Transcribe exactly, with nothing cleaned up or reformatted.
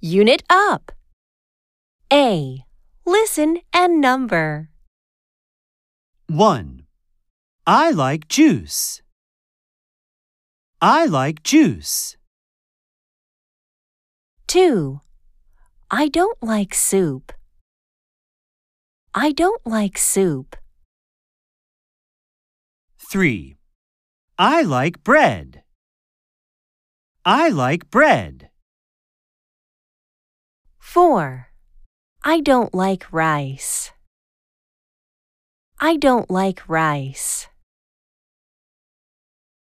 Unit up. A. Listen and number. one. I like juice. I like juice. two. I don't like soup. I don't like soup. three. I like bread. I like bread. four. I don't like rice. I don't like rice.